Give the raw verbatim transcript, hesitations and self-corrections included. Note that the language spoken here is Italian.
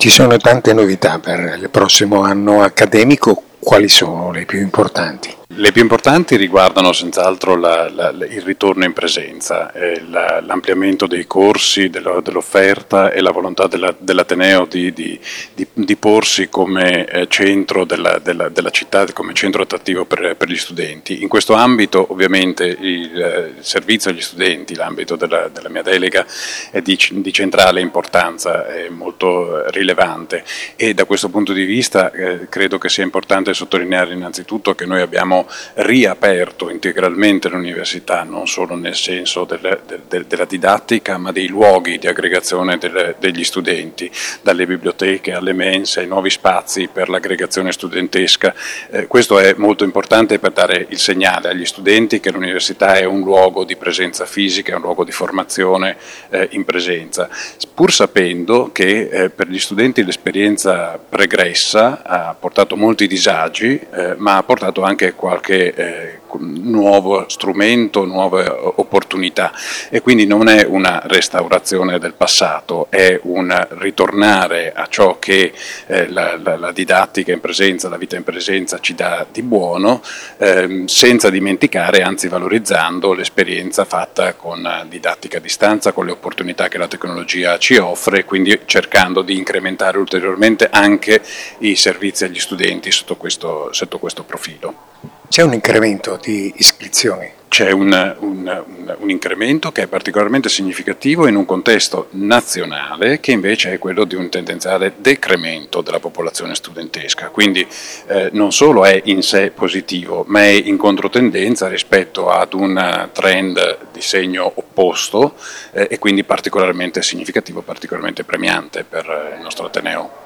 Ci sono tante novità per il prossimo anno accademico, quali sono le più importanti? Le più importanti riguardano senz'altro la, la, il ritorno in presenza, eh, la, l'ampliamento dei corsi, dello, dell'offerta e la volontà della, dell'Ateneo di, di, di, di porsi come eh, centro della, della, della città, come centro attrattivo per, per gli studenti. In questo ambito ovviamente il, eh, il servizio agli studenti, l'ambito della, della mia delega è di, di centrale importanza, è molto rilevante e da questo punto di vista eh, credo che sia importante sottolineare innanzitutto che noi abbiamo riaperto integralmente l'università, non solo nel senso del, del, della didattica, ma dei luoghi di aggregazione del, degli studenti, dalle biblioteche alle mense, ai nuovi spazi per l'aggregazione studentesca. Eh, questo è molto importante per dare il segnale agli studenti che l'università è un luogo di presenza fisica, è un luogo di formazione eh, in presenza, pur sapendo che eh, per gli studenti l'esperienza pregressa ha portato molti disagi, eh, ma ha portato anche qualche eh, nuovo strumento, nuove opportunità e quindi non è una restaurazione del passato, è un ritornare a ciò che eh, la, la, la didattica in presenza, la vita in presenza ci dà di buono, ehm, senza dimenticare, anzi valorizzando l'esperienza fatta con didattica a distanza, con le opportunità che la tecnologia ci offre, quindi cercando di incrementare ulteriormente anche i servizi agli studenti sotto questo, sotto questo profilo. C'è un incremento di iscrizioni? C'è un, un, un, un incremento che è particolarmente significativo in un contesto nazionale che invece è quello di un tendenziale decremento della popolazione studentesca, quindi eh, non solo è in sé positivo ma è in controtendenza rispetto ad un trend di segno opposto eh, e quindi particolarmente significativo, particolarmente premiante per il nostro Ateneo.